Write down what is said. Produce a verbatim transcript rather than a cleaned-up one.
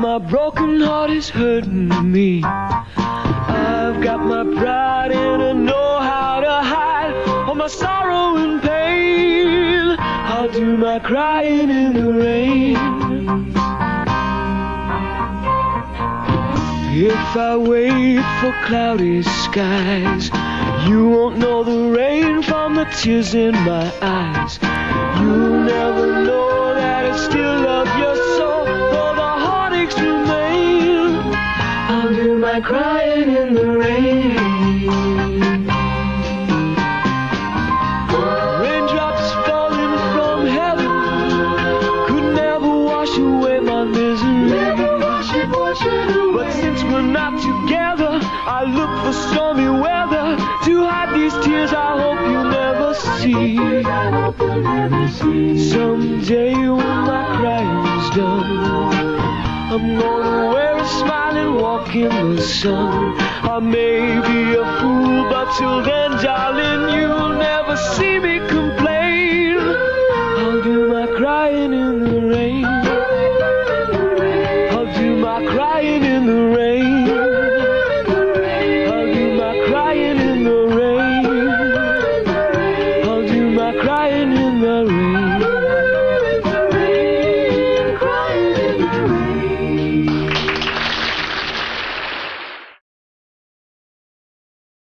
my broken heart is hurting me. I've got my pride and I know how to hide all my sorrow and pain. I'll do my crying in the rain. If I wait for cloudy skies, you won't know the rain from the tears in my eyes. You'll never know that I still love your soul, though the heartaches remain. I'll do my crying in the rain. Raindrops falling from heaven could never wash away my misery. Never wash it, wash it away. But since we're not together, I look for stormy weather to hide these tears I hope you'll never see. Someday when my crying's done, I'm gonna wear a smile and walk in the sun. I may be a fool, but till then, darling, you'll never see me cry.